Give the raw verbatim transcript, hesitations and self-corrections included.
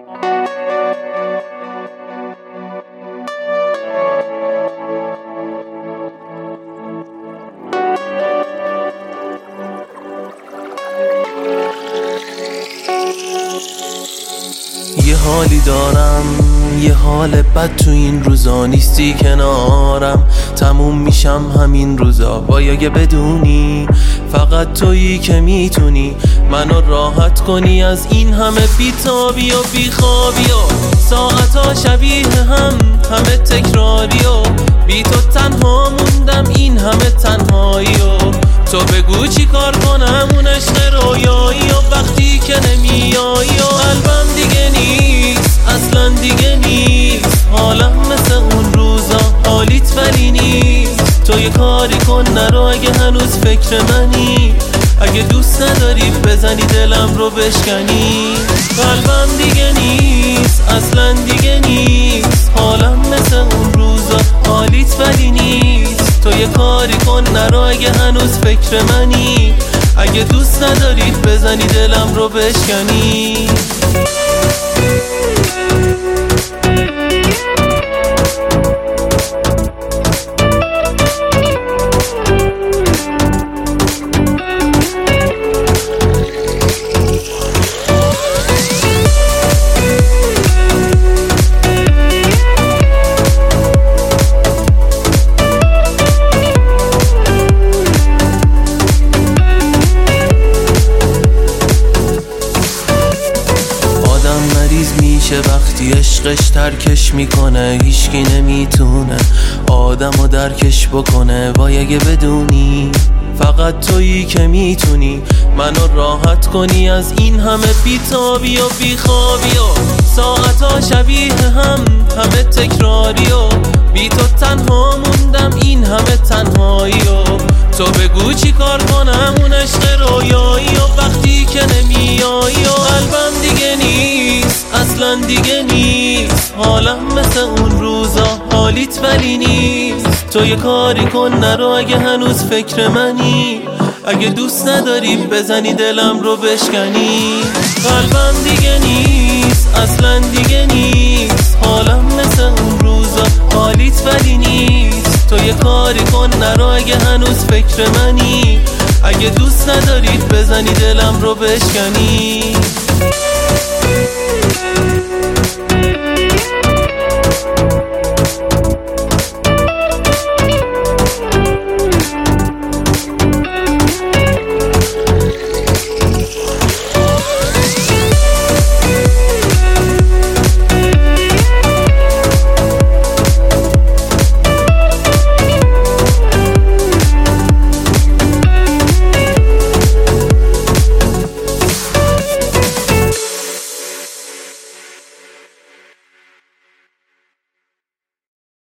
یه حالی دارم، یه حال بد تو این روزا، نیستی کنارم، تموم میشم همین روزا. وای اگه بدونی فقط تویی که میتونی منو راحت کنی از این همه بیتابی و بیخوابی و ساعتا شبیه هم همه تکراری و بی تو تنها موندم این همه تنهایی و تو بگو چی کار کنم اون عشق رویایی و وقتی که نمیایی و قلبم دیگه نیست، اصلا دیگه نیست، حالم مثل اون روزا، حالیت ولی نیست. تو یه کاری کن نرو اگه هنوز فکر منی، اگه دوست نداری بزنی دلم رو بشکنی. قلبم دیگه نیست، اصلا دیگه نیست، حالم مثل اون روزا، حالیت ولی نیست. تو یه کاری کن نرو اگه هنوز فکر منی، اگه دوست ندارید بزنی دلم رو بشکنی. وقتی عشقش ترکش میکنه هیچکی نمیتونه آدمو درکش بکنه. وای اگه بدونی فقط تویی که میتونی منو راحت کنی از این همه بیتابی و بیخوابی و ساعتا شبیه هم همه تکراری و بی تو تنها موندم این همه تنهایی و تو بگو چی کار کنم اون عشق رویایی و وقتی که نمیایی و قلبم دیگه نیست، اصلا دیگه نیست، حالم مثل اون روزا، حالیت ولی نیست. تو یه کاری کن نرو اگه هنوز فکر منی، اگه دوست نداری بزنی دلم رو بشکنی. قلبم دیگه نیست، اصلا دیگه نیست، حالم مثل اون روزا، حالیت ولی نیست. تو یه کاری کن نرو اگه هنوز فکر منی، اگه دوست ندارید بزنی دلم رو بشکنی.